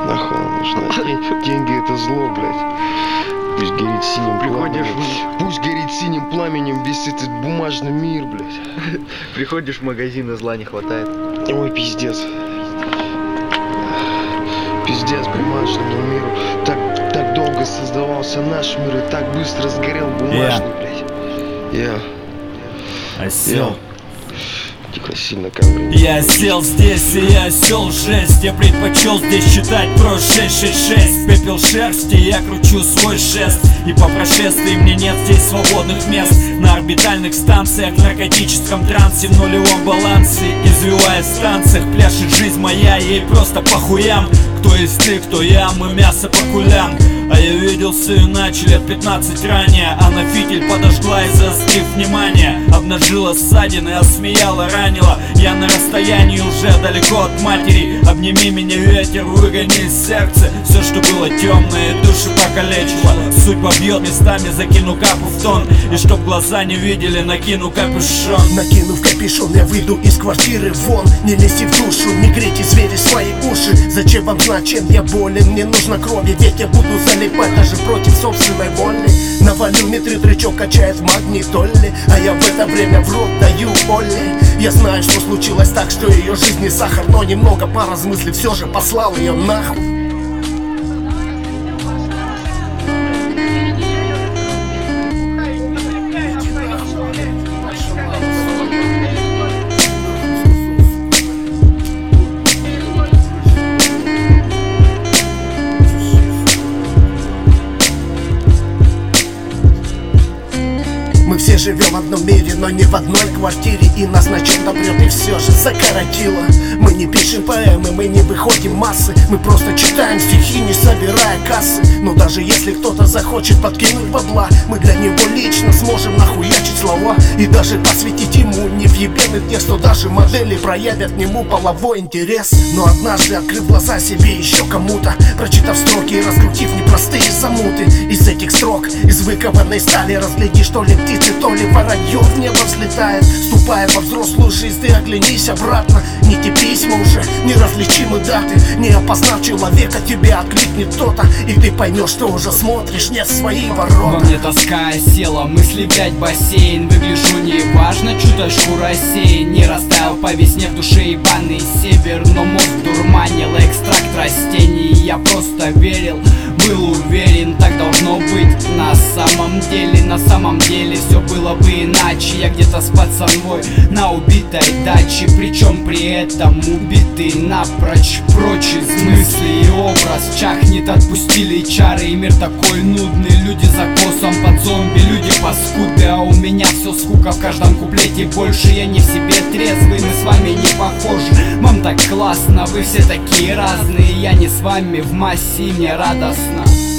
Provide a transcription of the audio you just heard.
Нахуй нам нужна. Деньги это зло, блядь. Пусть горит синим пламенем. Пусть горит синим пламенем весь этот бумажный мир, блядь. Приходишь в магазин, и зла не хватает. Ой, пиздец. Пиздец бумажному миру. Так долго создавался наш мир и так быстро сгорел бумажный, блядь. Осел. Тихо, сильно камень. Я сел здесь и я осел жесть. Я предпочел здесь читать про 666. Пепел шерсти, я кручу свой шест. И по прошествии мне нет здесь свободных мест. На орбитальных станциях, в наркотическом трансе, в нулевом балансе. Извиваясь в станциях, пляшет жизнь моя, ей просто по хуям. Кто из ты, кто я, мы мясо по кулям. А я виделся иначе лет 15 ранее. Она фитиль подожгла и, заострив внимание, обнажила ссадины, осмеяла, ранила. Я на расстоянии уже далеко от матери. Обними меня, ветер, выгони из сердца все, что было темное, души покалечило. Судьба бьет местами, закину капу в тон. И чтоб глаза не видели, накину капюшон. Накинув капюшон, я выйду из квартиры вон. Не лезьте в душу, не грейте звери свои уши. Зачем вам знать, чем я болен? Мне нужно крови, ведь я буду залипать даже против собственной воли. Навалю метры-трючок, качает в магнитоле, а я в это время в рот даю Олли. Я знаю, что случилось так, что ее жизнь не сахар, но немного поразмыслив, все же послал ее нахуй. Мы все живем в одном мире, но не в одной квартире. И нас на чем-то прет, и все же закоротило. Мы не пишем поэмы, мы не выходим в массы. Мы просто читаем стихи, не собирая кассы. Но даже если кто-то захочет подкинуть бабла, мы для него лично сможем нахуячить слова. И даже посвятить ему невъебенный текст, что даже модели проявят к нему половой интерес. Но однажды, открыв глаза себе еще кому-то, прочитав строки и раскрутив непростые замуты, из этих строк, из выкованной стали, разглядишь, что ли птицы, то ли воронье в небо взлетает. Вступая во взрослую жизнь, ты оглянись обратно. Не те письма уже, неразличимы даты. Не опознав человека, тебе откликнет кто-то, и ты поймешь, что уже смотришь не в свои ворота. Во мне тоска осела, мысли, блять, бассейн. Выгляжу неважно, чуточку рассеян. Не растаял по весне в душе ебаный север, но мозг дурманил экстракт растений. Я просто верил, был уверен, так должно быть. На самом деле все было бы иначе. Я где-то с пацаной на убитой даче, причем при этом убитый напрочь. Прочь из мысли и образ чахнет, отпустили чары. И мир такой нудный, люди за косом под зомби, люди паскуды. А у меня все скука в каждом куплете больше. Я не в себе трезвый, мы с вами не похожи. Вам так классно, вы все такие разные. Я не с вами в массе, и мне радостно.